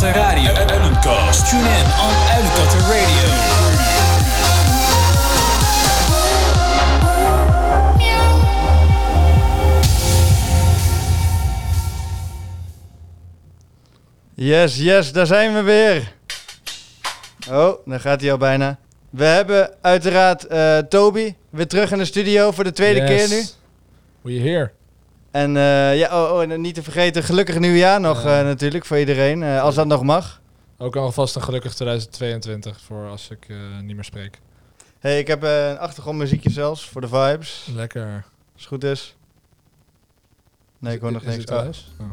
Uilenkatten Radio. Uilenkast. Tune in on Uilenkatten Radio. Yes, daar zijn we weer. Oh, daar gaat hij al bijna. We hebben uiteraard Toby weer terug in de studio voor de tweede keer nu. We here. En en niet te vergeten, gelukkig nieuwjaar nog natuurlijk voor iedereen, als dat nog mag. Ook alvast een gelukkig 2022 voor als ik niet meer spreek. Hey, ik heb een achtergrondmuziekje zelfs voor de vibes. Lekker. Als het goed is. Nee, ik hoor nog niks. Thuis? Oh.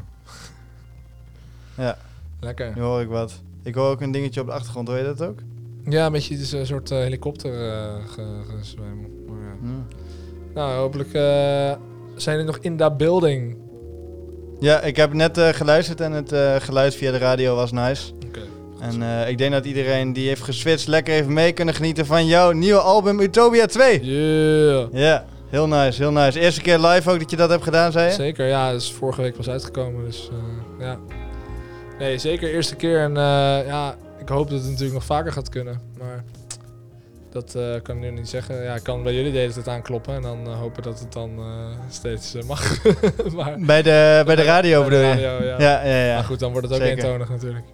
Ja. Lekker. Nu hoor ik wat. Ik hoor ook een dingetje op de achtergrond, hoor je dat ook? Ja, een beetje een soort helikopter gezwemel. Ja. Nou, hopelijk zijn er nog in dat building. Ja, ik heb net geluisterd en het geluid via de radio was nice. Oké. En ik denk dat iedereen die heeft geswitcht lekker even mee kunnen genieten van jouw nieuwe album Utopia 2. Yeah. Ja, heel nice, heel nice. Eerste keer live ook dat je dat hebt gedaan, zei je? Zeker, ja. Dat is vorige week pas uitgekomen, dus ja. Nee, zeker eerste keer. En ik hoop dat het natuurlijk nog vaker gaat kunnen. Maar dat kan ik nu niet zeggen. Ja, ik kan bij jullie de hele tijd aankloppen en dan hopen dat het dan steeds mag. Maar, bij de radio bedoel je? Radio, ja. Ja. Maar goed, dan wordt het ook Zeker. eentonig natuurlijk.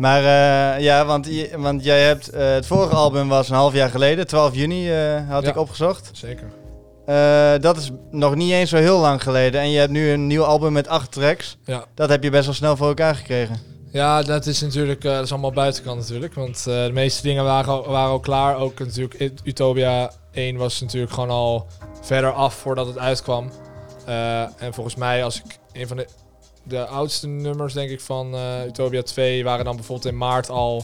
Maar want jij hebt... het vorige album was een half jaar geleden, 12 juni had ik opgezocht. Zeker. Dat is nog niet eens zo heel lang geleden. En je hebt nu een nieuw album met 8 tracks. Ja. Dat heb je best wel snel voor elkaar gekregen. Ja, dat is natuurlijk dat is allemaal buitenkant natuurlijk. Want de meeste dingen waren al klaar. Ook natuurlijk Utopia 1 was natuurlijk gewoon al verder af voordat het uitkwam. En volgens mij als ik een van de oudste nummers denk ik van Utopia 2 waren dan bijvoorbeeld in maart al...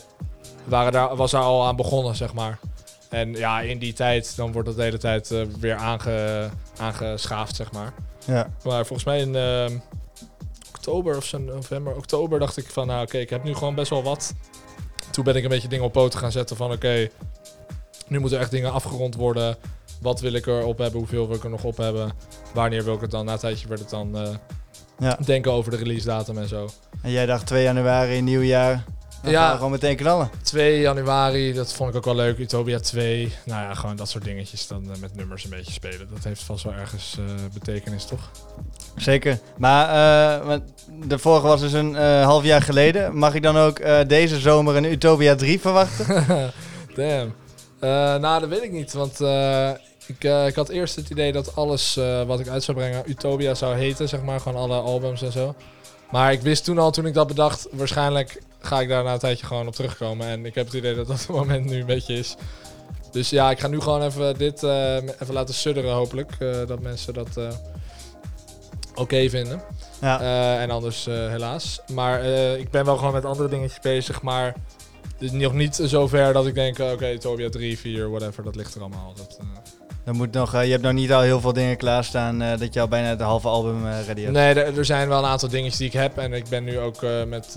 was daar al aan begonnen, zeg maar. En ja, in die tijd, dan wordt dat de hele tijd weer aangeschaafd, zeg maar. Ja. Maar volgens mij in oktober of zo, oktober dacht ik van, nou oké, ik heb nu gewoon best wel wat. Toen ben ik een beetje dingen op poten gaan zetten van, oké, nu moeten echt dingen afgerond worden. Wat wil ik erop hebben, hoeveel wil ik er nog op hebben, wanneer wil ik het dan? Na een tijdje werd het dan denken over de release datum en zo. En jij dacht 2 januari, nieuwjaar... Dan gaan we gewoon meteen knallen. 2 januari, dat vond ik ook wel leuk. Utopia 2. Nou ja, gewoon dat soort dingetjes dan met nummers een beetje spelen. Dat heeft vast wel ergens betekenis, toch? Zeker. Maar de vorige was dus een half jaar geleden. Mag ik dan ook deze zomer een Utopia 3 verwachten? Damn. Nou, dat weet ik niet. Want ik had eerst het idee dat alles wat ik uit zou brengen Utopia zou heten. Zeg maar, gewoon alle albums en zo. Maar ik wist toen ik dat bedacht, waarschijnlijk ga ik daar na een tijdje gewoon op terugkomen. En ik heb het idee dat dat het moment nu een beetje is. Dus ja, ik ga nu gewoon even dit even laten sudderen hopelijk. Dat mensen dat oké vinden. Ja. En anders helaas. Maar ik ben wel gewoon met andere dingetjes bezig. Maar het is nog niet zo ver dat ik denk, oké, Utopia 3, 4, whatever, dat ligt er allemaal. Dan moet nog, je hebt nog niet al heel veel dingen klaarstaan dat je al bijna het halve album ready hebt. Nee, er zijn wel een aantal dingetjes die ik heb. En ik ben nu ook met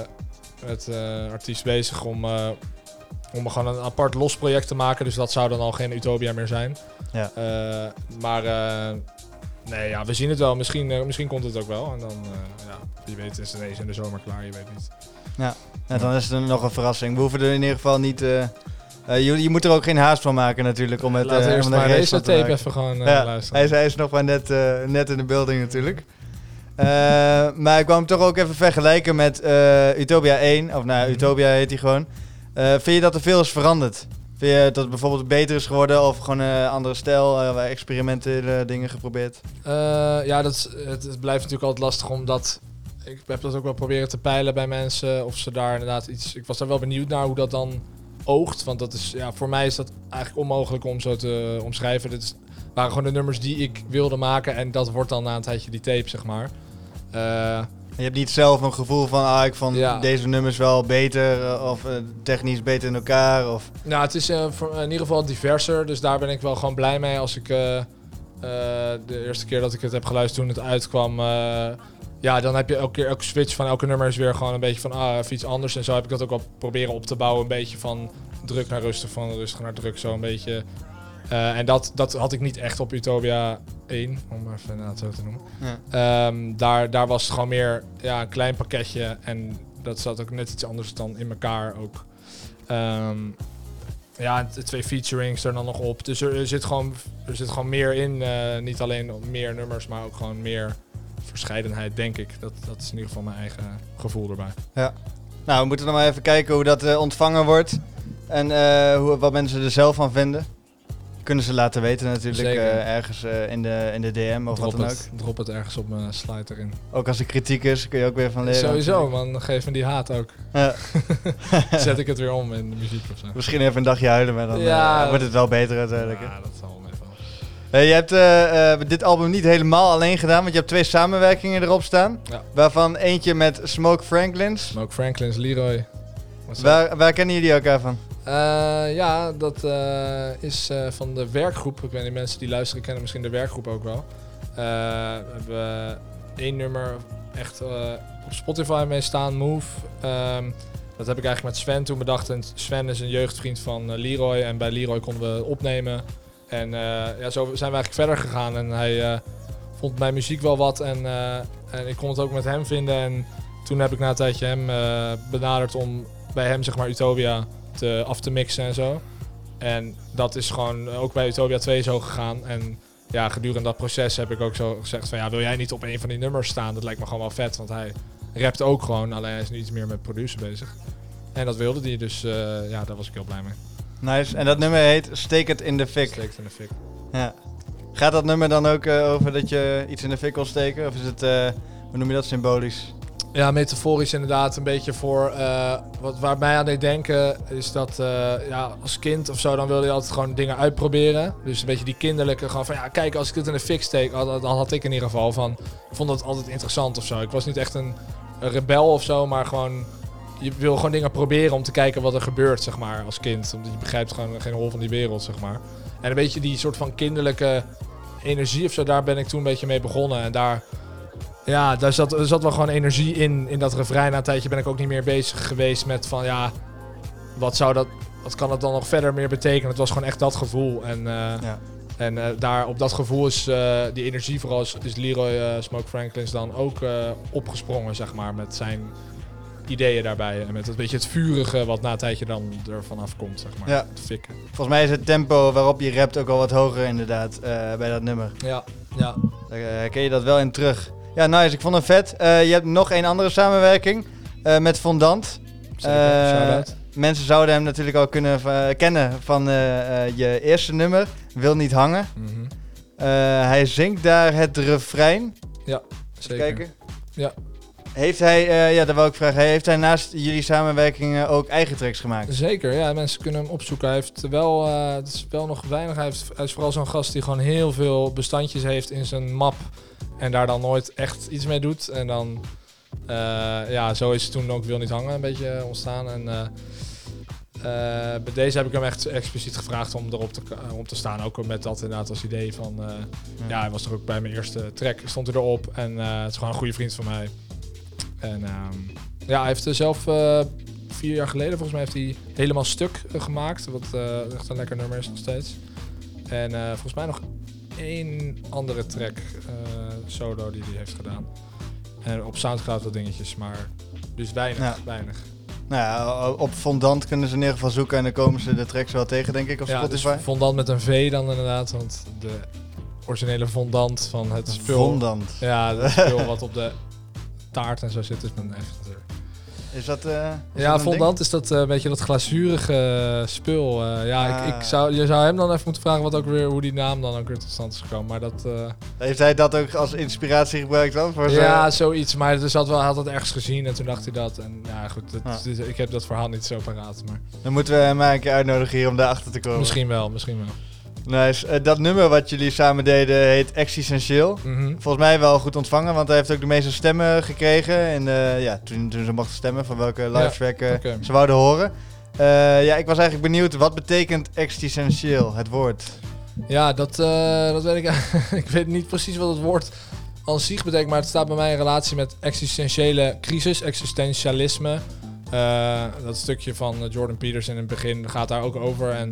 artiest bezig om gewoon een apart los project te maken. Dus dat zou dan al geen Utopia meer zijn. Ja. Maar nee, ja, we zien het wel. Misschien komt het ook wel. En dan, wie weet is het ineens in de zomer klaar. Je weet niet. Ja, dan is het nog een verrassing. We hoeven er in ieder geval niet... je moet er ook geen haast van maken natuurlijk. Om het, laten we eerst maar deze tape even gewoon luisteren. Hij is nog maar net in de building natuurlijk. Maar ik wou hem toch ook even vergelijken met Utopia 1. Of nou, Utopia heet hij gewoon. Vind je dat er veel is veranderd? Vind je dat het bijvoorbeeld beter is geworden of gewoon een andere stijl, experimentele dingen geprobeerd? Ja, het blijft natuurlijk altijd lastig omdat... Ik heb dat ook wel proberen te peilen bij mensen of ze daar inderdaad iets... Ik was daar wel benieuwd naar hoe dat dan oogt, want dat is, ja, voor mij is dat eigenlijk onmogelijk om zo te omschrijven. Dit waren gewoon de nummers die ik wilde maken en dat wordt dan na een tijdje die tape, zeg maar. Je hebt niet zelf een gevoel van, ik vond deze nummers wel beter of technisch beter in elkaar? Of... Nou, het is in ieder geval diverser, dus daar ben ik wel gewoon blij mee als ik de eerste keer dat ik het heb geluisterd toen het uitkwam... dan heb je elke switch van elke nummer is weer gewoon een beetje van even iets anders. En zo heb ik dat ook wel proberen op te bouwen. Een beetje van druk naar rustig, van rustig naar druk. Zo een beetje. En dat had ik niet echt op Utopia 1, om even het zo te noemen. Ja. Daar was het gewoon meer een klein pakketje. En dat zat ook net iets anders dan in elkaar ook. De 2 featurings er dan nog op. Dus er zit gewoon meer in. Niet alleen meer nummers, maar ook gewoon meer verscheidenheid, denk ik. Dat is in ieder geval mijn eigen gevoel erbij. Ja. Nou, we moeten nog maar even kijken hoe dat ontvangen wordt. En wat mensen er zelf van vinden. Kunnen ze laten weten natuurlijk. Ergens in de DM of wat dan ook. Drop het ergens op mijn slide erin. Ook als er kritiek is, kun je ook weer van leren. Sowieso, man. Geef me die haat ook. Ja. Zet ik het weer om in de muziek of zo. Misschien even een dagje huilen, maar dan wordt het wel beter uiteindelijk. Ja, dat zal wel even. Je hebt dit album niet helemaal alleen gedaan, want je hebt 2 samenwerkingen erop staan. Ja. Waarvan eentje met Smoke Franklins. Smoke Franklins, Leroy. Waar kennen jullie elkaar van? Dat is van de werkgroep. Ik weet niet, mensen die luisteren kennen misschien de werkgroep ook wel. We hebben 1 nummer echt op Spotify mee staan, Move. Dat heb ik eigenlijk met Sven toen bedacht. En Sven is een jeugdvriend van Leroy. En bij Leroy konden we opnemen. En zo zijn we eigenlijk verder gegaan. En hij vond mijn muziek wel wat. En ik kon het ook met hem vinden. En toen heb ik na een tijdje hem benaderd om bij hem, zeg maar, Utopia af te mixen en zo. En dat is gewoon ook bij Utopia 2 zo gegaan. En ja, gedurende dat proces heb ik ook zo gezegd van, ja, wil jij niet op een van die nummers staan? Dat lijkt me gewoon wel vet, want hij rapt ook gewoon. Alleen hij is nu iets meer met produceren bezig. En dat wilde hij, dus daar was ik heel blij mee. Nice. En dat nummer heet Steek het in de fik. Steek het in de fik. Ja. Gaat dat nummer dan ook over dat je iets in de fik wil steken? Of is het, hoe noem je dat, symbolisch? Ja, metaforisch inderdaad. Een beetje voor... waar mij aan deed denken is dat als kind of zo, dan wilde je altijd gewoon dingen uitproberen. Dus een beetje die kinderlijke, gewoon van ja, kijk, als ik dit in de fik steek, dan had ik in ieder geval van... Ik vond dat altijd interessant of zo. Ik was niet echt een rebel of zo, maar gewoon... Je wil gewoon dingen proberen om te kijken wat er gebeurt, zeg maar, als kind. Omdat je begrijpt gewoon geen hol van die wereld, zeg maar. En een beetje die soort van kinderlijke energie of zo, daar ben ik toen een beetje mee begonnen. En daar zat wel gewoon energie in dat refrein. Na een tijdje ben ik ook niet meer bezig geweest met van ja, wat kan het dan nog verder meer betekenen? Het was gewoon echt dat gevoel. En daar op dat gevoel is die energie vooral is Leroy Smoke Franklins dan ook opgesprongen, zeg maar, met zijn ideeën daarbij. En met een beetje het vurige wat na een tijdje dan er vanaf komt, zeg maar. Ja. Het fikken. Volgens mij is het tempo waarop je rapt ook al wat hoger inderdaad bij dat nummer. Ja. Daar herken je dat wel in terug. Ja, nice. Ik vond het vet. Je hebt nog een andere samenwerking met Fondant. Shout-out. Mensen zouden hem natuurlijk al kunnen kennen van je eerste nummer, Wil Niet Hangen. Mm-hmm. Hij zingt daar het refrein. Ja, zeker. Kijken. Ja. Heeft hij, dat wou ik vragen, heeft hij naast jullie samenwerkingen ook eigen tracks gemaakt? Zeker, ja. Mensen kunnen hem opzoeken. Hij heeft wel, het is wel nog weinig. Hij is vooral zo'n gast die gewoon heel veel bestandjes heeft in zijn map. En daar dan nooit echt iets mee doet. En dan, zo is het toen ook Wil Niet Hangen een beetje ontstaan. En bij deze heb ik hem echt expliciet gevraagd om erop te staan. Ook met dat inderdaad als idee van... hij was er ook bij mijn eerste track, stond hij erop. En het is gewoon een goede vriend van mij. En hij heeft zelf 4 jaar geleden, volgens mij, heeft hij Helemaal Stuk gemaakt. Wat echt een lekker nummer is nog steeds. En volgens mij nog 1 andere track solo die hij heeft gedaan. En op Soundcloud wat dingetjes, maar dus weinig. Nou ja, op Fondant kunnen ze in ieder geval zoeken en dan komen ze de tracks wel tegen, denk ik, op Spotify. Dus Fondant met een V dan inderdaad, want de originele fondant van het spul. Fondant. Ja, het spul wat op de taart en zo zit is mijn echt. Is dat fondant is dat een beetje dat glazurige spul. Je zou hem dan even moeten vragen hoe die naam dan ook weer tot stand is gekomen. Maar dat... Heeft hij dat ook als inspiratie gebruikt dan? Zoiets. Maar dus hij had het ergens gezien en toen dacht hij dat. En ja, goed. Dus ik heb dat verhaal niet zo paraat. Maar... Dan moeten we hem maar een keer uitnodigen hier om daarachter te komen. Misschien wel. Nice. Dat nummer wat jullie samen deden heet Existentieel. Mm-hmm. Volgens mij wel goed ontvangen, want hij heeft ook de meeste stemmen gekregen. En toen ze mochten stemmen van welke live track ze wouden horen. Ik was eigenlijk benieuwd, wat betekent existentieel, het woord? Ja, dat weet ik. Ik weet niet precies wat het woord aan zich betekent, maar het staat bij mij in relatie met existentiële crisis, existentialisme. Dat stukje van Jordan Peterson in het begin gaat daar ook over. En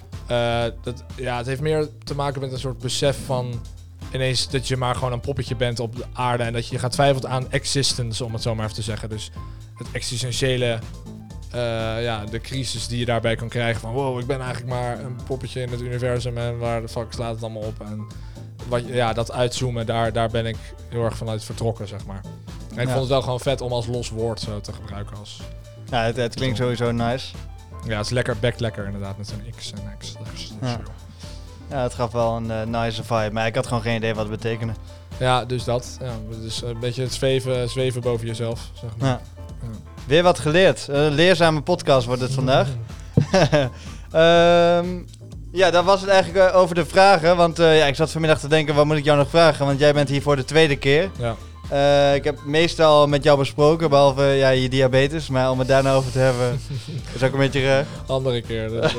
het heeft meer te maken met een soort besef van ineens dat je maar gewoon een poppetje bent op de aarde en dat je gaat twijfelen aan existence, om het zo maar even te zeggen. Dus het existentiële, de crisis die je daarbij kan krijgen van wow, ik ben eigenlijk maar een poppetje in het universum en waar de fuck slaat het allemaal op en dat uitzoomen, daar ben ik heel erg vanuit vertrokken, zeg maar. En ik vond het wel gewoon vet om als los woord zo te gebruiken als... Ja, het klinkt sowieso nice. Ja, het is lekker, bekt lekker inderdaad met zo'n X en X. Ja, het gaf wel een nice vibe, maar ik had gewoon geen idee wat het betekende. Ja, dus dat. Ja, dus een beetje het zweven boven jezelf, zeg maar. Ja. Weer wat geleerd. Leerzame podcast wordt het vandaag. Ja, dat was het eigenlijk over de vragen. Want ik zat vanmiddag te denken, wat moet ik jou nog vragen? Want jij bent hier voor de tweede keer. Ja. Ik heb het meestal met jou besproken, behalve je diabetes. Maar om het daar nou over te hebben, is ook een beetje... Andere keer. Dus,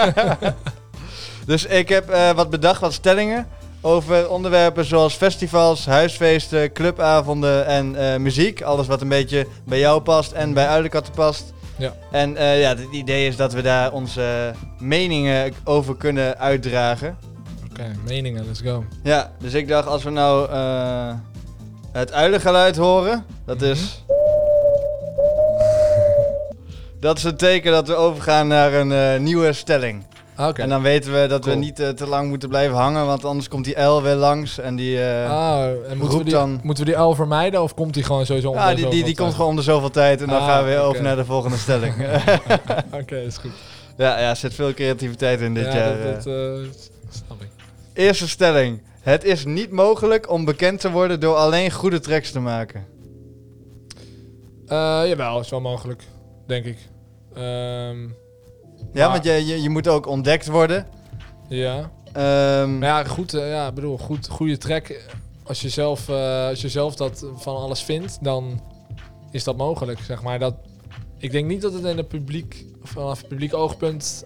Dus ik heb wat bedacht, wat stellingen over onderwerpen zoals festivals, huisfeesten, clubavonden en muziek. Alles wat een beetje bij jou past en bij Uilenkatten past. Ja. En het idee is dat we daar onze meningen over kunnen uitdragen. Oké, meningen, let's go. Ja, dus ik dacht als we nou het uilengeluid horen, dat is... Dat is een teken dat we overgaan naar een nieuwe stelling. Oké. En dan weten we dat Cool. we niet te lang moeten blijven hangen, want anders komt die L weer langs en die en moeten we die L vermijden of komt die gewoon sowieso ja, die komt gewoon om de zoveel tijd en dan gaan we weer over naar de volgende stelling. Oké, is goed. Ja, er zit veel creativiteit in dit jaar. Dat snap ik. Eerste stelling. Het is niet mogelijk om bekend te worden door alleen goede tracks te maken. Jawel, is wel mogelijk, denk ik. Ja, want je moet ook ontdekt worden. Ja. Maar ja, goed, goede track. Als je zelf dat van alles vindt, dan is dat mogelijk, zeg maar. Ik denk niet dat het in het publiek, vanaf het publiek oogpunt,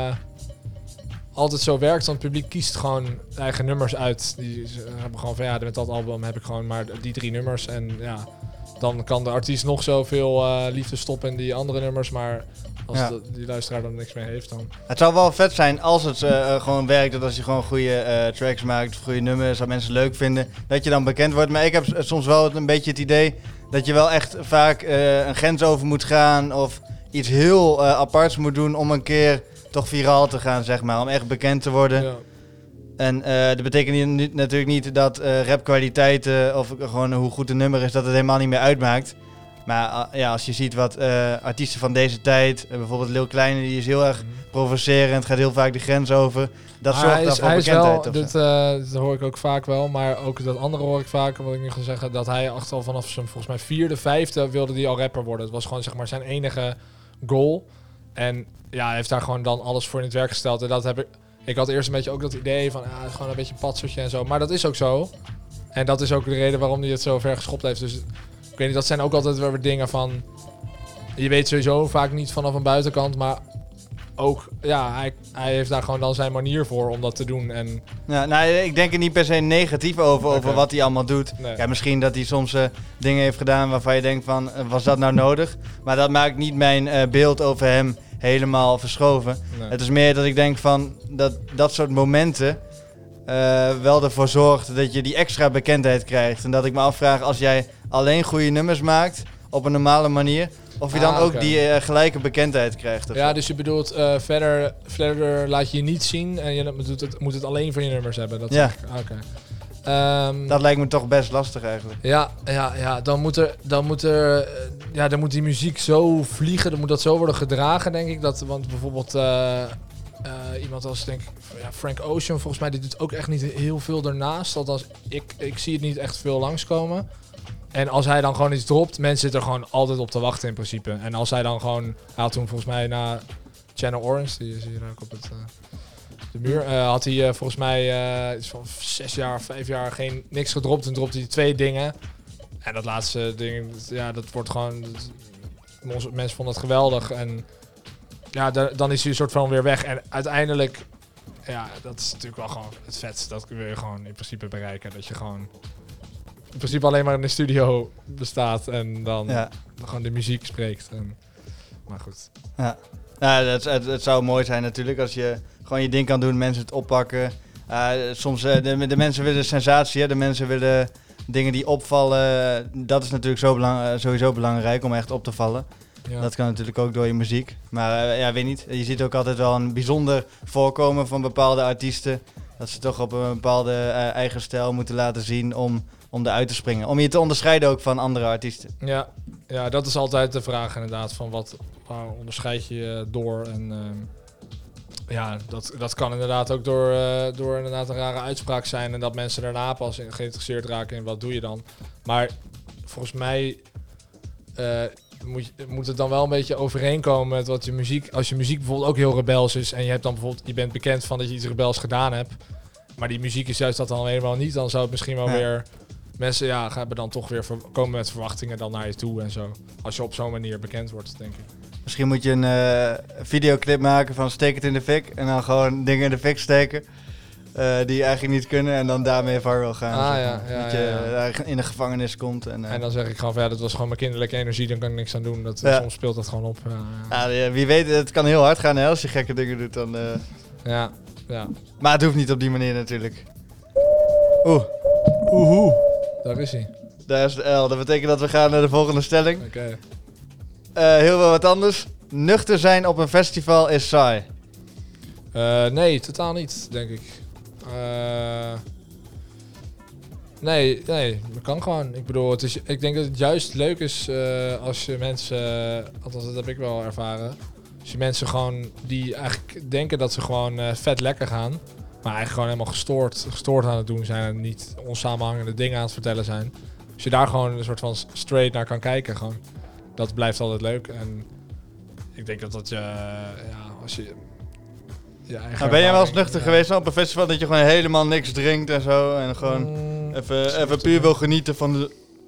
altijd zo werkt. Want het publiek kiest gewoon eigen nummers uit. Die hebben gewoon van, met dat album heb ik gewoon maar die 3 nummers. En ja, dan kan de artiest nog zoveel liefde stoppen in die andere nummers, maar... Als die luisteraar er niks mee heeft, dan... Het zou wel vet zijn als het gewoon werkt, dat als je gewoon goede tracks maakt, goede nummers, dat mensen leuk vinden, dat je dan bekend wordt. Maar ik heb soms wel een beetje het idee dat je wel echt vaak een grens over moet gaan of iets heel aparts moet doen om een keer toch viraal te gaan, zeg maar, om echt bekend te worden. Ja. En dat betekent natuurlijk niet dat rapkwaliteiten of gewoon hoe goed een nummer is, dat het helemaal niet meer uitmaakt. Maar als je ziet wat artiesten van deze tijd, bijvoorbeeld Lil Kleine, die is heel erg provocerend, gaat heel vaak de grens over. Dat zorgt dan voor bekendheid. Dat hoor ik ook vaak wel, maar ook dat andere hoor ik vaak, wat ik nu ga zeggen, dat hij al vanaf zijn volgens mij 4e, 5e wilde hij al rapper worden. Het was gewoon zeg maar zijn enige goal. En ja, hij heeft daar gewoon dan alles voor in het werk gesteld. En dat heb ik had eerst een beetje ook dat idee van, gewoon een beetje een patsertje en zo. Maar dat is ook zo. En dat is ook de reden waarom hij het zo ver geschopt heeft. Dus ik weet niet, dat zijn ook altijd weer dingen van... Je weet sowieso vaak niet vanaf een buitenkant, maar ook... Ja, hij heeft daar gewoon dan zijn manier voor om dat te doen. En Ja, ik denk er niet per se negatief over wat hij allemaal doet. Nee. Ja, misschien dat hij soms dingen heeft gedaan waarvan je denkt van, was dat nou nodig? Maar dat maakt niet mijn beeld over hem helemaal verschoven. Nee. Het is meer dat ik denk van, dat soort momenten wel ervoor zorgt dat je die extra bekendheid krijgt. En dat ik me afvraag, als jij alleen goede nummers maakt, op een normale manier, of je dan ook die gelijke bekendheid krijgt. Ja, dus je bedoelt, verder laat je je niet zien en je moet het alleen van je nummers hebben. Dat Ja. Oké. Dat lijkt me toch best lastig eigenlijk. Ja, dan moet die muziek zo vliegen, dan moet dat zo worden gedragen, denk ik. Want bijvoorbeeld iemand als, denk ik, Frank Ocean, volgens mij, die doet ook echt niet heel veel ernaast. Althans, ik zie het niet echt veel langskomen. En als hij dan gewoon iets dropt, mensen zitten er gewoon altijd op te wachten in principe. En als hij dan gewoon, hij had toen volgens mij na Channel Orange, die zie je daar ook op de muur, had hij volgens mij iets van 6 jaar, 5 jaar niks gedropt. En dropte hij 2 dingen. En dat laatste ding, dat wordt gewoon, mensen vonden het geweldig. En ja, dan is hij een soort van weer weg. En uiteindelijk, dat is natuurlijk wel gewoon het vetst. Dat wil je gewoon in principe bereiken. Dat je gewoon in principe alleen maar in de studio bestaat en dan gewoon de muziek spreekt. Maar goed. Ja, het zou mooi zijn natuurlijk als je gewoon je ding kan doen, mensen het oppakken. Soms de mensen willen sensatie, hè? De mensen willen dingen die opvallen, dat is natuurlijk sowieso belangrijk om echt op te vallen. Ja. Dat kan natuurlijk ook door je muziek. Maar ja, weet niet. Je ziet ook altijd wel een bijzonder voorkomen van bepaalde artiesten. Dat ze toch op een bepaalde eigen stijl moeten laten zien om eruit te springen. Om je te onderscheiden ook van andere artiesten. Ja, dat is altijd de vraag inderdaad. Van waar onderscheid je je door? En ja, dat kan inderdaad ook door inderdaad een rare uitspraak zijn. En dat mensen daarna pas geïnteresseerd raken in wat doe je dan. Maar volgens mij moet het dan wel een beetje overeenkomen met wat je muziek... Als je muziek bijvoorbeeld ook heel rebels is en je bent bekend van dat je iets rebels gedaan hebt, maar die muziek is juist dat dan helemaal niet, dan zou het misschien wel weer... Mensen hebben dan toch weer komen met verwachtingen dan naar je toe en zo. Als je op zo'n manier bekend wordt, denk ik. Misschien moet je een videoclip maken van steek het in de fik en dan gewoon dingen in de fik steken die je eigenlijk niet kunnen en dan daarmee viral gaan. Dat je in de gevangenis komt. En dan zeg ik gewoon van dat was gewoon mijn kinderlijke energie, dan kan ik niks aan doen. Soms speelt dat gewoon op. Wie weet, het kan heel hard gaan hè, als je gekke dingen doet. Dan, Ja. Maar het hoeft niet op die manier natuurlijk. Daar is hij. Daar is de L. Dat betekent dat we gaan naar de volgende stelling. Oké. Heel wel wat anders. Nuchter zijn op een festival is saai. Nee, totaal niet, denk ik. Nee, dat kan gewoon. Ik bedoel, ik denk dat het juist leuk is als je mensen, althans dat heb ik wel ervaren, als je mensen gewoon die eigenlijk denken dat ze gewoon vet lekker gaan, maar eigenlijk gewoon helemaal gestoord aan het doen zijn en niet onsamenhangende dingen aan het vertellen zijn. Als je daar gewoon een soort van straight naar kan kijken, gewoon, dat blijft altijd leuk. En ik denk dat als je... Ben jij wel eens nuchter geweest op een festival dat je gewoon helemaal niks drinkt en zo en gewoon even puur wil genieten van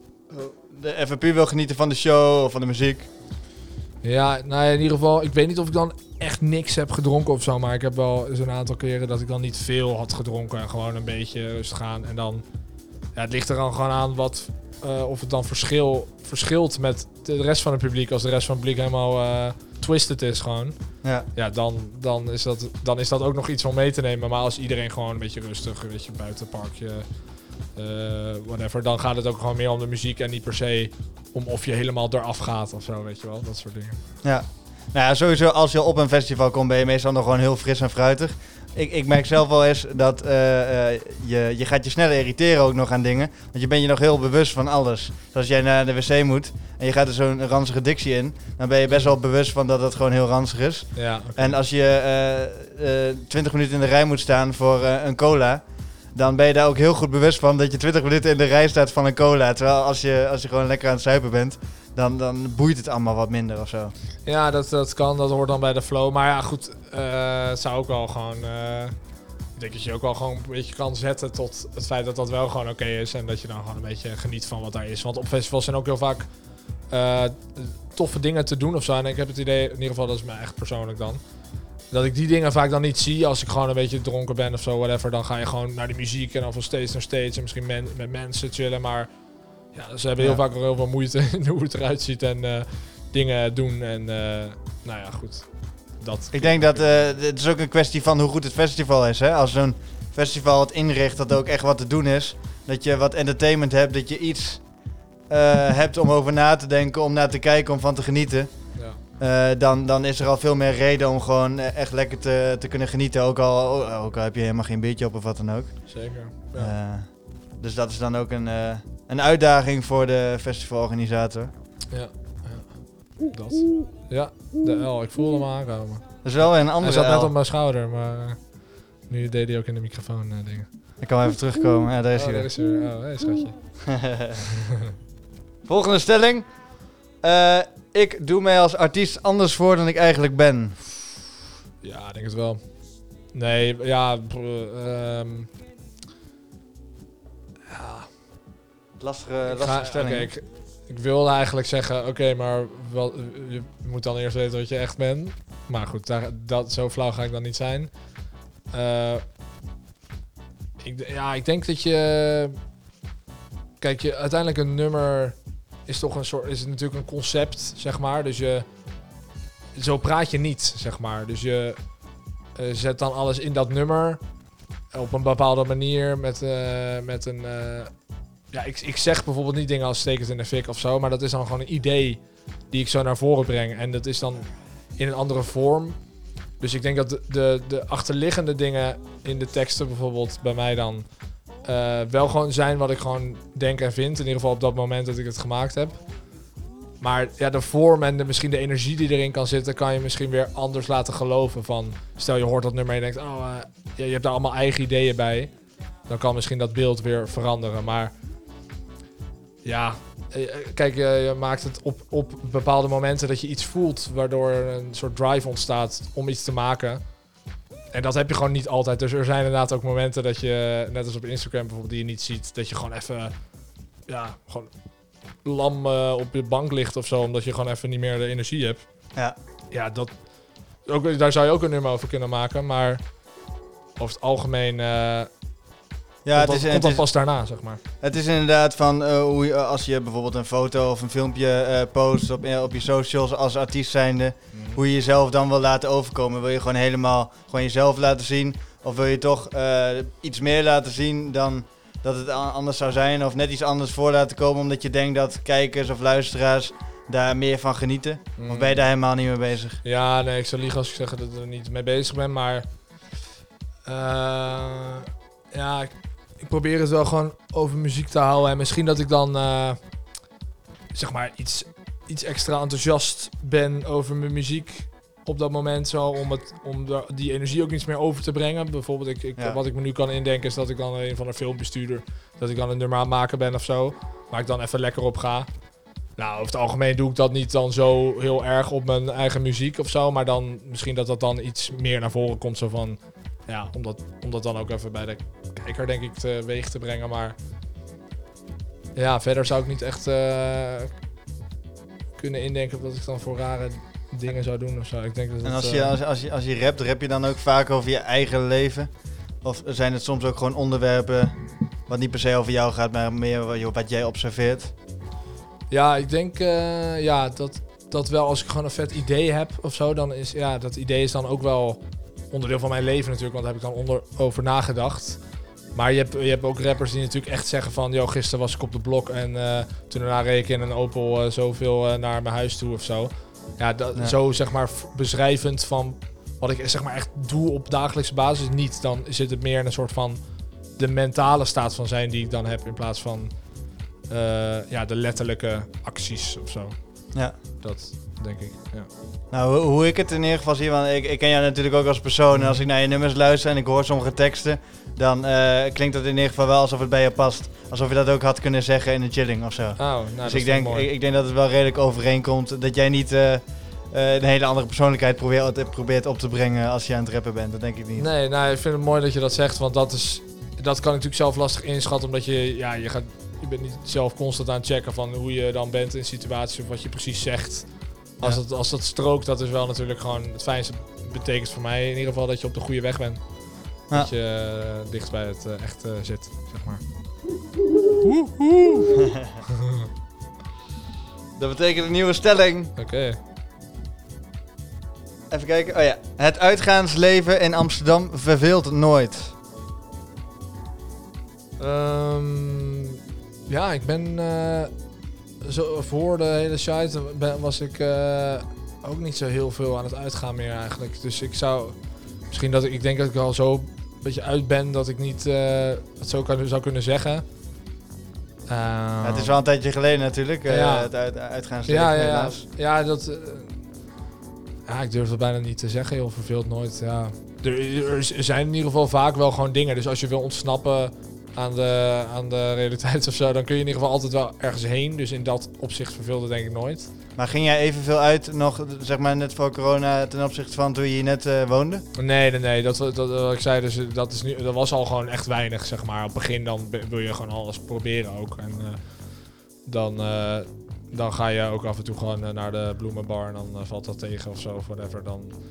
de show of van de muziek? Ja, nou ja, in ieder geval, ik weet niet of ik dan echt niks heb gedronken of zo, maar ik heb wel eens een aantal keren dat ik dan niet veel had gedronken en gewoon een beetje rustig aan. En dan, het ligt er dan gewoon aan of het dan verschilt met de rest van het publiek. Als de rest van het publiek helemaal twisted is gewoon. Ja, dan is dat ook nog iets om mee te nemen. Maar als iedereen gewoon een beetje rustig, een beetje buitenparkje, whatever, dan gaat het ook gewoon meer om de muziek en niet per se om of je helemaal eraf gaat of zo, weet je wel. Dat soort dingen. Ja. Nou ja, sowieso als je op een festival komt ben je meestal nog gewoon heel fris en fruitig. Ik merk zelf wel eens dat je gaat je sneller irriteren ook nog aan dingen. Want je bent je nog heel bewust van alles. Dus als jij naar de wc moet en je gaat er zo'n ranzige dictie in, dan ben je best wel bewust van dat het gewoon heel ranzig is. Ja, okay. En als je 20 minuten in de rij moet staan voor een cola, dan ben je daar ook heel goed bewust van dat je 20 minuten in de rij staat van een cola. Terwijl als je gewoon lekker aan het zuipen bent, dan boeit het allemaal wat minder of zo. Ja, dat kan. Dat hoort dan bij de flow. Maar ja, goed. Het zou ook wel gewoon... ik denk dat je ook wel gewoon een beetje kan zetten tot het feit dat dat wel gewoon oké is. En dat je dan gewoon een beetje geniet van wat daar is. Want op festivals zijn ook heel vaak toffe dingen te doen of zo. En ik heb het idee, in ieder geval dat is mij echt persoonlijk dan, dat ik die dingen vaak dan niet zie als ik gewoon een beetje dronken ben of zo, whatever. Dan ga je gewoon naar die muziek en dan van stage naar stage en misschien met mensen chillen. Maar ja, ze hebben heel vaak wel heel veel moeite in hoe het eruit ziet en dingen doen. En nou ja, goed. Ik denk dat het is ook een kwestie van hoe goed het festival is. Hè? Als zo'n festival het inricht dat er ook echt wat te doen is. Dat je wat entertainment hebt, dat je iets hebt om over na te denken, om naar te kijken, om van te genieten. Ja. Dan is er al veel meer reden om gewoon echt lekker te kunnen genieten. Ook al heb je helemaal geen biertje op of wat dan ook. Zeker. Ja. Dus dat is dan ook een uitdaging voor de festivalorganisator. Ja. Dat. Ja, de L. Ik voelde hem aankomen. Dat is wel een andere Hij zat L. net op mijn schouder, maar nu deed hij ook in de microfoon dingen. Ik kan even terugkomen. Ja, daar is hij. Daar is hij. Oh, hey, schatje. Volgende stelling. Ik doe mij als artiest anders voor dan ik eigenlijk ben. Ja, ik denk het wel. Nee, ja... Lastige stelling. Okay, ik wilde eigenlijk zeggen, oké, maar je moet dan eerst weten wat je echt bent. Maar goed, zo flauw ga ik dan niet zijn. Ik denk dat je... Kijk, uiteindelijk een nummer is toch is het natuurlijk een concept, zeg maar. Dus zo praat je niet, zeg maar. Dus je zet dan alles in dat nummer op een bepaalde manier met een Ja, ik zeg bijvoorbeeld niet dingen als steek het in de fik of zo, maar dat is dan gewoon een idee die ik zo naar voren breng. En dat is dan in een andere vorm. Dus ik denk dat de achterliggende dingen in de teksten bijvoorbeeld bij mij dan wel gewoon zijn wat ik gewoon denk en vind. In ieder geval op dat moment dat ik het gemaakt heb. Maar ja, de vorm en misschien de energie die erin kan zitten, kan je misschien weer anders laten geloven. Van, stel je hoort dat nummer en je denkt, je hebt daar allemaal eigen ideeën bij. Dan kan misschien dat beeld weer veranderen. Maar ja, kijk, je maakt het op bepaalde momenten dat je iets voelt, waardoor er een soort drive ontstaat om iets te maken. En dat heb je gewoon niet altijd. Dus er zijn inderdaad ook momenten dat je, net als op Instagram bijvoorbeeld, die je niet ziet, dat je gewoon even, gewoon lam op je bank ligt of zo, omdat je gewoon even niet meer de energie hebt. Ja. Ja, daar zou je ook een nummer over kunnen maken, maar over het algemeen komt dat pas daarna, zeg maar. Het is inderdaad van hoe je, als je bijvoorbeeld een foto of een filmpje post op je socials als artiest zijnde, hoe je jezelf dan wil laten overkomen. Wil je gewoon helemaal jezelf laten zien, of wil je toch iets meer laten zien dan dat het anders zou zijn, of net iets anders voor laten komen omdat je denkt dat kijkers of luisteraars daar meer van genieten? Of ben je daar helemaal niet mee bezig? Ja, nee, ik zou liegen als ik zeg dat ik er niet mee bezig ben, maar ik probeer het wel gewoon over muziek te houden. En misschien dat ik dan zeg maar iets extra enthousiast ben over mijn muziek op dat moment zo, om die energie ook iets meer over te brengen. Bijvoorbeeld, wat ik me nu kan indenken is dat ik dan een van de filmpjes stuur, dat ik dan een nummer aan het maken ben of zo, waar ik dan even lekker op ga. Nou, over het algemeen doe ik dat niet dan zo heel erg op mijn eigen muziek of zo, maar dan misschien dat dan iets meer naar voren komt, zo van, ja, om dat dan ook even bij de kijker, denk ik, teweeg te brengen. Maar ja, verder zou ik niet echt kunnen indenken dat ik dan voor rare dingen zou doen of zo. Ik denk dat en als je rapt, rap je dan ook vaak over je eigen leven? Of zijn het soms ook gewoon onderwerpen wat niet per se over jou gaat, maar meer wat jij observeert? Ja, ik denk dat wel als ik gewoon een vet idee heb of zo, dan is dat idee is dan ook wel onderdeel van mijn leven natuurlijk, want daar heb ik dan over nagedacht. Maar je hebt ook rappers die natuurlijk echt zeggen van, yo, gisteren was ik op de blok en toen daarna reed ik in een Opel zoveel naar mijn huis toe of zo. Ja, zo zeg maar beschrijvend van wat ik zeg maar echt doe op dagelijkse basis niet. Dan zit het meer in een soort van de mentale staat van zijn die ik dan heb in plaats van de letterlijke acties of zo. Ja. Dat denk ik, ja. Nou, hoe ik het in ieder geval zie, want ik ken jou natuurlijk ook als persoon. En als ik naar je nummers luister en ik hoor sommige teksten, dan klinkt het in ieder geval wel alsof het bij je past. Alsof je dat ook had kunnen zeggen in een chilling of zo. Oh, nou, dus ik denk dat het wel redelijk overeenkomt. Dat jij niet een hele andere persoonlijkheid probeert op te brengen als je aan het rappen bent. Dat denk ik niet. Nee, nou, ik vind het mooi dat je dat zegt, want dat kan ik natuurlijk zelf lastig inschatten, omdat je bent niet zelf constant aan het checken van hoe je dan bent in situaties of wat je precies zegt. Als dat strookt, dat is wel natuurlijk gewoon het fijnste. Betekent voor mij in ieder geval dat je op de goede weg bent. Ja. Dat je dicht bij het echt zit, zeg maar. Dat betekent een nieuwe stelling. Oké. Even kijken. Oh ja. Het uitgaansleven in Amsterdam verveelt nooit. Ja, ik ben zo voor de hele site was ik ook niet zo heel veel aan het uitgaan meer eigenlijk. Dus ik denk dat ik al zo een beetje uit ben dat ik niet het zo zou kunnen zeggen. Het is wel een tijdje geleden natuurlijk, het uitgaansleven helaas. Ik durf het bijna niet te zeggen, heel verveeld nooit. Ja. Er zijn in ieder geval vaak wel gewoon dingen, dus als je wil ontsnappen aan de realiteit of zo, dan kun je in ieder geval altijd wel ergens heen. Dus in dat opzicht verveelde denk ik nooit. Maar ging jij evenveel uit nog, zeg maar net voor corona, ten opzichte van toen je hier net woonde? Nee. Dat wat ik zei, dus dat was al gewoon echt weinig, zeg maar. Op het begin dan wil je gewoon alles proberen ook. En dan ga je ook af en toe gewoon naar de bloemenbar en dan valt dat tegen of zo, of whatever.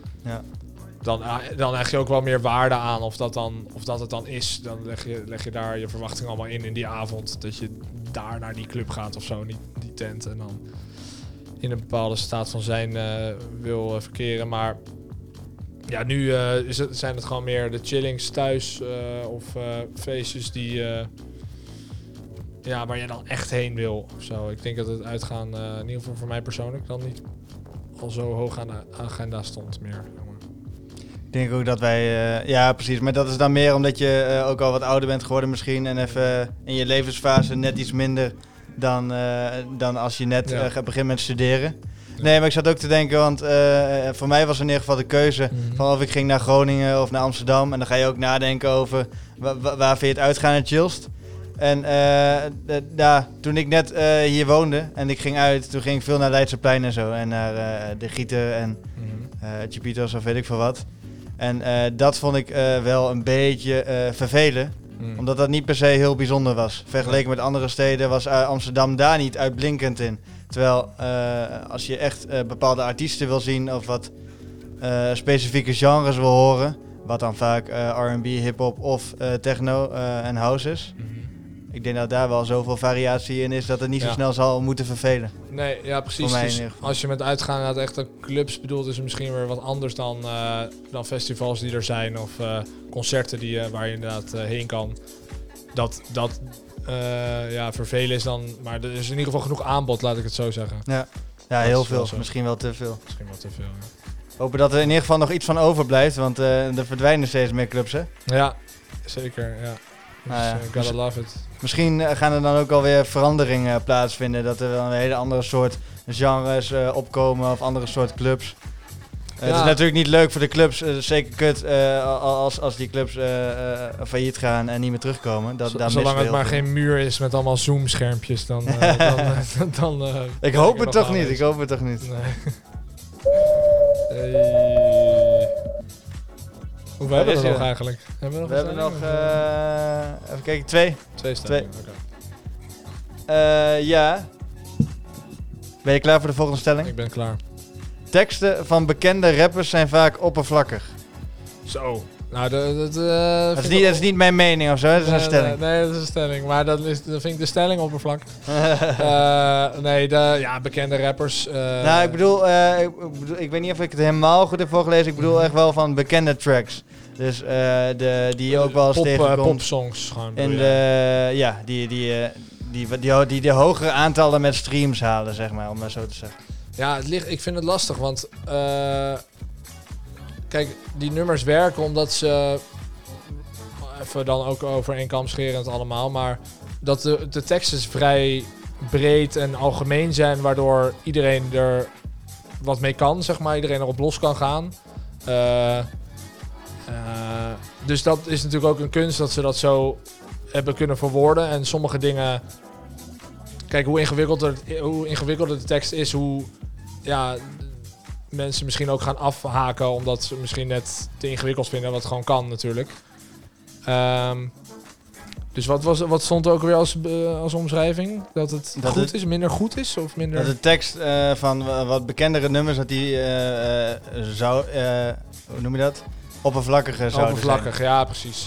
Dan leg je ook wel meer waarde aan of dat het dan is. Dan leg je daar je verwachting allemaal in die avond. Dat je daar naar die club gaat of zo, niet die tent. En dan in een bepaalde staat van zijn wil verkeren. Maar ja, nu zijn het gewoon meer de chillings thuis of feestjes die waar je dan echt heen wil of zo. Ik denk dat het uitgaan, in ieder geval voor mij persoonlijk, dan niet al zo hoog aan de agenda stond meer. Ik denk ook dat wij... ja, precies. Maar dat is dan meer omdat je ook al wat ouder bent geworden misschien. En even in je levensfase net iets minder dan als je net gaat beginnen met studeren. Ja. Nee, maar ik zat ook te denken, want voor mij was in ieder geval de keuze van of ik ging naar Groningen of naar Amsterdam. En dan ga je ook nadenken over waar vind je het uitgaan het chillst. En toen ik net hier woonde en ik ging uit, toen ging ik veel naar Leidseplein en zo. En naar de Gieten en Chipitos of weet ik veel wat. En dat vond ik wel een beetje vervelend. Omdat dat niet per se heel bijzonder was. Vergeleken met andere steden was Amsterdam daar niet uitblinkend in. Terwijl als je echt bepaalde artiesten wil zien of wat specifieke genres wil horen, wat dan vaak R&B, hip-hop of techno en house is. Ik denk dat daar wel zoveel variatie in is dat het niet zo snel zal moeten vervelen. Nee, ja precies. Dus als je met uitgaan inderdaad echt clubs bedoelt, is het misschien weer wat anders dan festivals die er zijn of concerten waar je inderdaad heen kan. Dat vervelen is dan, maar er is in ieder geval genoeg aanbod, laat ik het zo zeggen. Ja, heel veel. Misschien wel te veel. Ja. Hopen dat er in ieder geval nog iets van overblijft, want er verdwijnen steeds meer clubs, hè? Ja, zeker, ja. Dus, gotta love it. Misschien gaan er dan ook alweer veranderingen plaatsvinden. Dat er wel een hele andere soort genres opkomen of andere soort clubs. Het is natuurlijk niet leuk voor de clubs. Zeker kut als die clubs failliet gaan en niet meer terugkomen. Zolang het maar geen muur is met allemaal zoom-schermpjes, dan ik hoop het toch niet. Nee. Hoeveel hebben we er nog eigenlijk? We hebben nog even kijken, 2. 2 stellingen, oké. Ja. Ben je klaar voor de volgende stelling? Ik ben klaar. Teksten van bekende rappers zijn vaak oppervlakkig. Zo. Nou, dat is niet mijn mening of zo, dat is een stelling. Nee, dat is een stelling. Maar dat vind ik de stelling oppervlakkig. Bekende rappers. Nou, ik bedoel, ik weet niet of ik het helemaal goed heb voorgelezen. Ik bedoel echt wel van bekende tracks. Dus die je ook wel eens tegenkomt. Popsongs gewoon. Die de hogere aantallen met streams halen, zeg maar, om maar zo te zeggen. Ja, ik vind het lastig, want kijk, die nummers werken omdat ze, even dan ook over één kam scherend allemaal, maar dat de teksten vrij breed en algemeen zijn, waardoor iedereen er wat mee kan, zeg maar, iedereen erop los kan gaan. Dus dat is natuurlijk ook een kunst dat ze dat zo hebben kunnen verwoorden. En sommige dingen, kijk, hoe ingewikkelder de tekst is, hoe mensen misschien ook gaan afhaken omdat ze misschien net te ingewikkeld vinden, wat gewoon kan natuurlijk. Dus wat stond er ook weer als omschrijving? Dat het goed is, minder goed is? Of minder... Dat de tekst van wat bekendere nummers, dat die zou, hoe noem je dat? Oppervlakkiger zouden zijn. Oppervlakkig, ja precies.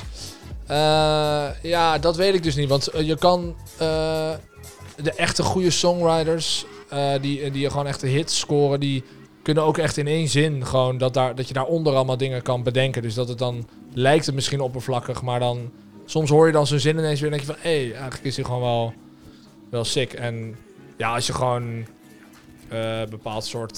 Dat weet ik dus niet, want je kan de echte goede songwriters, die gewoon echte hits scoren, die kunnen ook echt in één zin gewoon dat je daaronder allemaal dingen kan bedenken. Dus dat het dan lijkt het misschien oppervlakkig, maar dan soms hoor je dan zo'n zin ineens weer en denk je van eigenlijk is hij gewoon wel sick. En ja, als je gewoon bepaald soort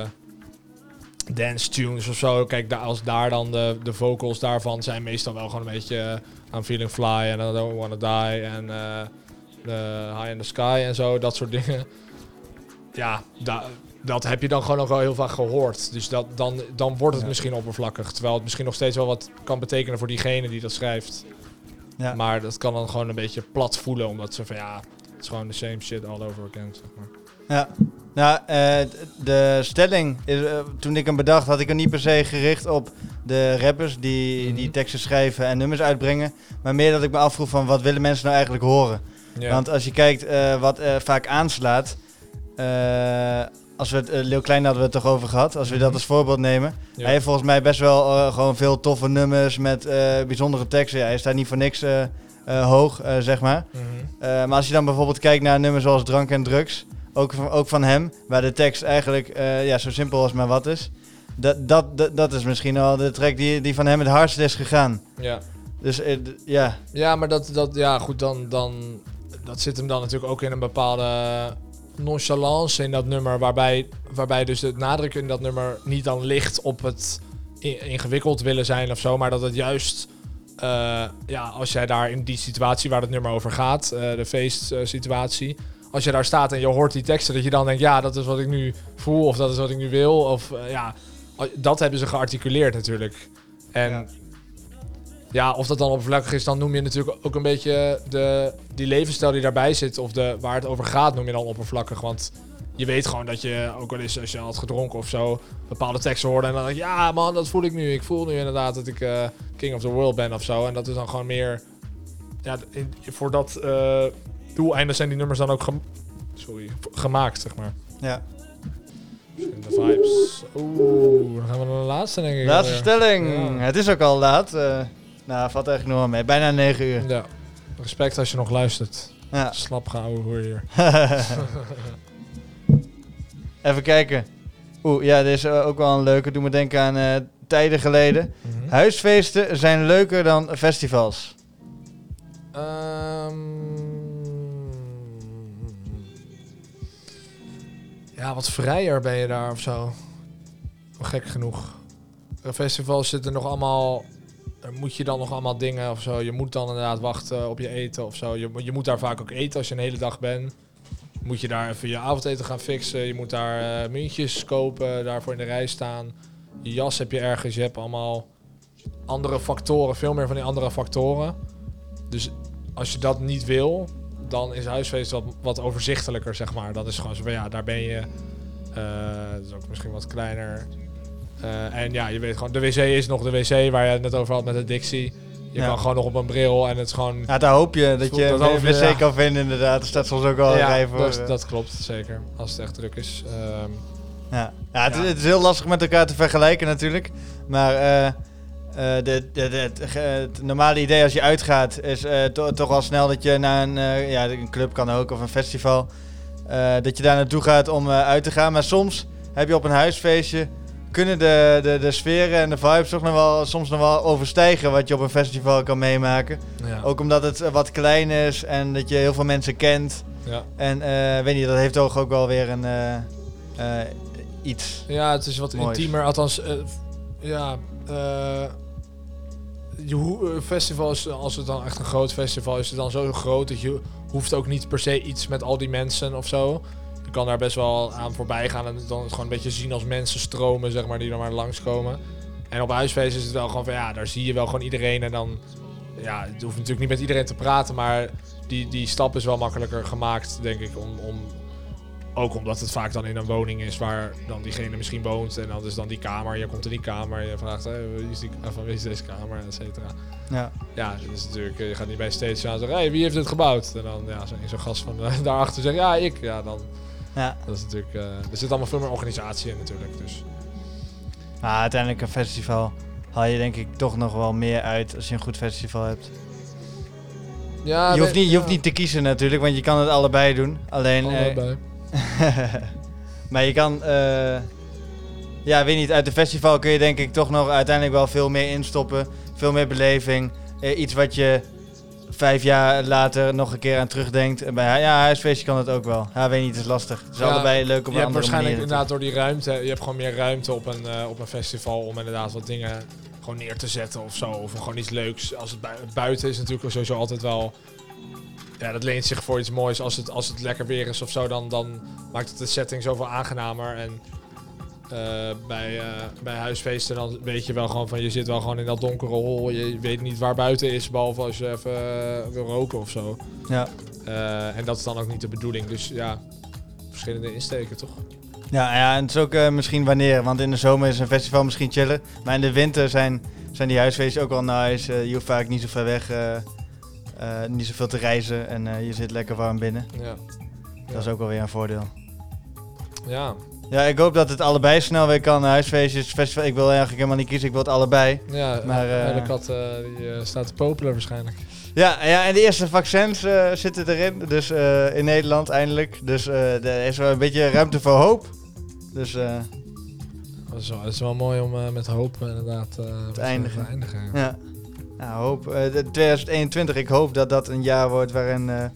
dance tunes of zo, kijk, als daar dan de vocals daarvan zijn meestal wel gewoon een beetje I'm Feeling Fly en I Don't Wanna Die en High in the Sky en zo, dat soort dingen. Ja, dat heb je dan gewoon ook wel heel vaak gehoord. Dus dan wordt het misschien oppervlakkig. Terwijl het misschien nog steeds wel wat kan betekenen voor diegene die dat schrijft. Ja. Maar dat kan dan gewoon een beetje plat voelen. Omdat ze van het is gewoon the same shit all over again, zeg maar. Ja. Nou, de stelling, toen ik hem bedacht, had ik hem niet per se gericht op de rappers die teksten schrijven en nummers uitbrengen. Maar meer dat ik me afvroeg van wat willen mensen nou eigenlijk horen. Ja. Want als je kijkt wat vaak aanslaat, als we Lil Klein hadden we het toch over gehad, als we dat als voorbeeld nemen. Ja. Hij heeft volgens mij best wel gewoon veel toffe nummers met bijzondere teksten. Ja, hij staat niet voor niks hoog, zeg maar. Maar als je dan bijvoorbeeld kijkt naar nummers zoals Drank en Drugs, ook van hem, waar de tekst eigenlijk zo simpel als maar wat is. Dat is misschien wel de track die van hem het hardst is gegaan. Ja. Dus Ja, maar goed, dan dat zit hem dan natuurlijk ook in een bepaalde nonchalance in dat nummer. Waarbij dus de nadruk in dat nummer niet dan ligt op het ingewikkeld willen zijn of zo. Maar dat het juist, als jij daar in die situatie waar het nummer over gaat, de feestsituatie. Als je daar staat en je hoort die teksten, dat je dan denkt, ja, dat is wat ik nu voel of dat is wat ik nu wil. Of dat hebben ze gearticuleerd natuurlijk. En ja, of dat dan oppervlakkig is, dan noem je natuurlijk ook een beetje die levensstijl die daarbij zit. Of waar het over gaat, noem je dan oppervlakkig. Want je weet gewoon dat je, ook al eens als je had gedronken of zo, bepaalde teksten hoorde. En dan denk je, ja man, dat voel ik nu. Ik voel nu inderdaad dat ik king of the world ben of zo. En dat is dan gewoon meer, ja, voor dat doeleinde zijn die nummers dan ook gemaakt, zeg maar. Ja. En de vibes. Oeh, dan gaan we naar de laatste, denk ik. Laatste stelling. Ja. Het is ook al laat. Valt eigenlijk nog wel mee. Bijna 9 uur. Ja. Respect als je nog luistert. Ja. Slap gehouden hoor hier. Even kijken. Dit is ook wel een leuke. Doe me denken aan tijden geleden. Huisfeesten zijn leuker dan festivals. Ja, wat vrijer ben je daar of zo. Gek genoeg. Festivals zitten nog allemaal. Er moet je dan nog allemaal dingen of zo. Je moet dan inderdaad wachten op je eten of zo. Je moet daar vaak ook eten als je een hele dag bent. Moet je daar even je avondeten gaan fixen. Je moet daar muntjes kopen, daarvoor in de rij staan. Je jas heb je ergens. Je hebt allemaal andere factoren. Veel meer van die andere factoren. Dus als je dat niet wil, dan is huisfeest wat overzichtelijker, zeg maar. Dat is gewoon zo van, ja, daar ben je. Dat is ook misschien wat kleiner. En ja, je weet gewoon, de wc is nog de wc waar je het net over had met de Dixie. Je kan gewoon nog op een bril en het is gewoon... Ja, daar hoop je dat je een wc kan vinden, inderdaad. Er staat soms ook wel een rij voor. Dat klopt, zeker. Als het echt druk is. Het is heel lastig met elkaar te vergelijken natuurlijk. Maar het normale idee als je uitgaat is toch al snel dat je naar een club kan ook of een festival. Dat je daar naartoe gaat om uit te gaan. Maar soms heb je op een huisfeestje, kunnen de sferen en de vibes toch soms nog wel overstijgen wat je op een festival kan meemaken. Ja. Ook omdat het wat klein is en dat je heel veel mensen kent. Ja. En weet niet, dat heeft toch ook wel weer een iets. Ja, het is wat moois. Intiemer. Althans, festivals, als het dan echt een groot festival is, het dan zo groot dat je hoeft ook niet per se iets met al die mensen of zo. Je kan daar best wel aan voorbij gaan en dan het gewoon een beetje zien als mensen stromen, zeg maar, die er maar langskomen. En op huisfeest is het wel gewoon van, ja, daar zie je wel gewoon iedereen en dan, ja, je hoeft natuurlijk niet met iedereen te praten, maar die stap is wel makkelijker gemaakt, denk ik, ook omdat het vaak dan in een woning is waar dan diegene misschien woont en dan is dan die kamer, je komt in die kamer, je vraagt, wie is deze kamer, et cetera. Ja, dat is natuurlijk, je gaat niet bij een stage aan en zeggen, hey, wie heeft dit gebouwd? En dan zo'n gast van daarachter zegt, ja, ik. Ja, dan. Ja. Dat is natuurlijk, er zit allemaal veel meer organisatie in natuurlijk. Dus. Uiteindelijk een festival haal je denk ik toch nog wel meer uit als je een goed festival hebt. Ja, je hoeft niet te kiezen natuurlijk, want je kan het allebei doen. Alleen. Allebei. Maar je kan, weet niet, uit een festival kun je denk ik toch nog uiteindelijk wel veel meer instoppen. Veel meer beleving. Iets wat je 5 jaar later nog een keer aan terugdenkt. En bij huisfeestje kan het ook wel. Ja, weet niet, het is lastig. Het is allebei leuk op een andere manier. Waarschijnlijk inderdaad door die ruimte. Je hebt gewoon meer ruimte op een festival om inderdaad wat dingen gewoon neer te zetten of zo. Of gewoon iets leuks. Als het buiten is natuurlijk sowieso altijd wel. Ja, dat leent zich voor iets moois. Als het lekker weer is of zo, dan maakt het de setting zoveel aangenamer. En bij huisfeesten dan weet je wel gewoon van, je zit wel gewoon in dat donkere hol. Je weet niet waar buiten is, behalve als je even wil roken of zo. Ja. En dat is dan ook niet de bedoeling. Dus ja, verschillende insteken, toch? Ja, en het is ook misschien wanneer. Want in de zomer is een festival misschien chiller. Maar in de winter zijn die huisfeestjes ook wel nice. Je hoeft vaak niet zo ver weg... niet zoveel te reizen en je zit lekker warm binnen. Ja. Dat is ook wel weer een voordeel. Ja. Ja, ik hoop dat het allebei snel weer kan. Huisfeestjes, festival. Ik wil eigenlijk helemaal niet kiezen. Ik wil het allebei. Ja, maar de kat die staat te popelen waarschijnlijk. Ja, en de eerste vaccins zitten erin. Dus in Nederland eindelijk. Dus er is wel een beetje ruimte voor hoop. Dus... Dat is wel mooi om met hoop inderdaad te eindigen. Ja. Nou, hoop. 2021, ik hoop dat dat een jaar wordt waarin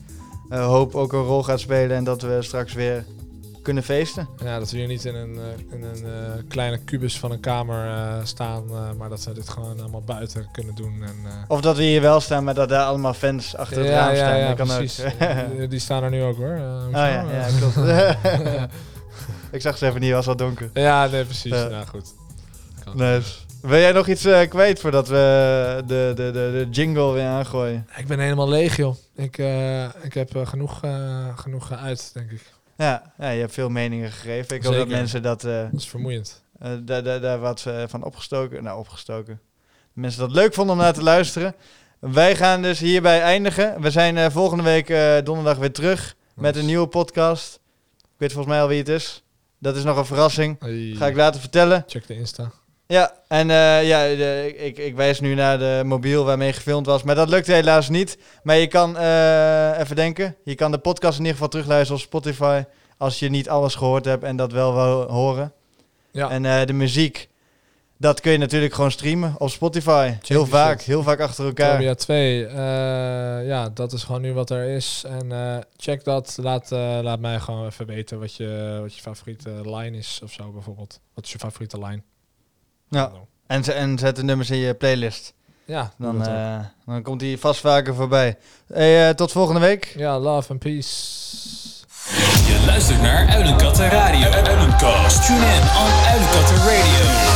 hoop ook een rol gaat spelen en dat we straks weer kunnen feesten. Ja, dat we hier niet in een kleine kubus van een kamer staan, maar dat we dit gewoon allemaal buiten kunnen doen. En, Of dat we hier wel staan, maar dat daar allemaal fans achter het raam staan. Ja, dat kan precies. ook. Die staan er nu ook hoor. Ja, klopt. Ik zag ze even niet, was wat donker. Ja, nee, precies. Nou goed. Nice. Wil jij nog iets kwijt voordat we de jingle weer aangooien? Ik ben helemaal leeg, joh. Ik heb genoeg uit, denk ik. Ja, je hebt veel meningen gegeven. Ik hoop dat mensen dat... Dat is vermoeiend. Daar wat van opgestoken. Nou, opgestoken. Mensen dat leuk vonden om naar te luisteren. Wij gaan dus hierbij eindigen. We zijn volgende week donderdag weer terug met een nieuwe podcast. Ik weet volgens mij al wie het is. Dat is nog een verrassing. Ga ik later vertellen. Check de Insta. Ja, en ik wijs nu naar de mobiel waarmee gefilmd was. Maar dat lukte helaas niet. Maar je kan, even denken, je kan de podcast in ieder geval terugluisteren op Spotify. Als je niet alles gehoord hebt en dat wel wil horen. Ja. En de muziek, dat kun je natuurlijk gewoon streamen op Spotify. Heel vaak achter elkaar. Utopia 2, dat is gewoon nu wat er is. En check dat. Laat mij gewoon even weten wat je favoriete line is of zo bijvoorbeeld. Wat is je favoriete line? Ja, en zet de nummers in je playlist. Ja, dan komt hij vast vaker voorbij. Hey, tot volgende week. Ja, love and peace. Je luistert naar Uilenkatten Radio. Uilenkast. Tune in on Uilenkatten Radio.